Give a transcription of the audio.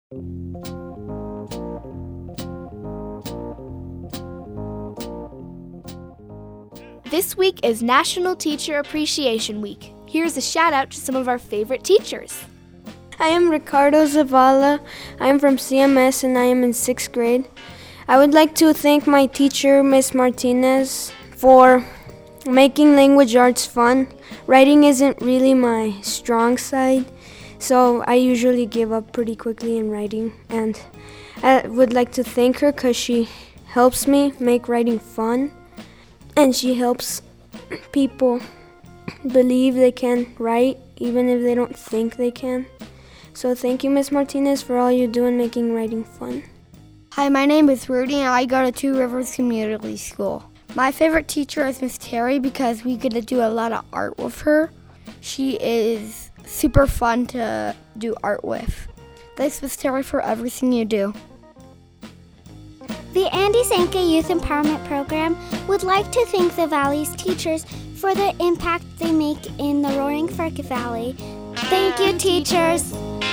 This week is National Teacher Appreciation Week. Here's a shout out to some of our favorite teachers. I am Ricardo Zavala. I am from CMS and I am in 6th grade. I would like to thank my teacher, Miss Martinez, for making language arts fun. Writing isn't really my strong side, so I usually give up pretty quickly in writing. And I would like to thank her because she helps me make writing fun. And she helps people believe they can write even if they don't think they can. So thank you, Miss Martinez, for all you do in making writing fun. Hi, my name is Rudy and I go to Two Rivers Community School. My favorite teacher is Miss Terry because we get to do a lot of art with her. She is super fun to do art with. Thanks, Miss Terry, for everything you do. The Andy Sanke Youth Empowerment Program would like to thank the Valley's teachers for the impact they make in the Roaring Fork Valley. Thank you, teachers.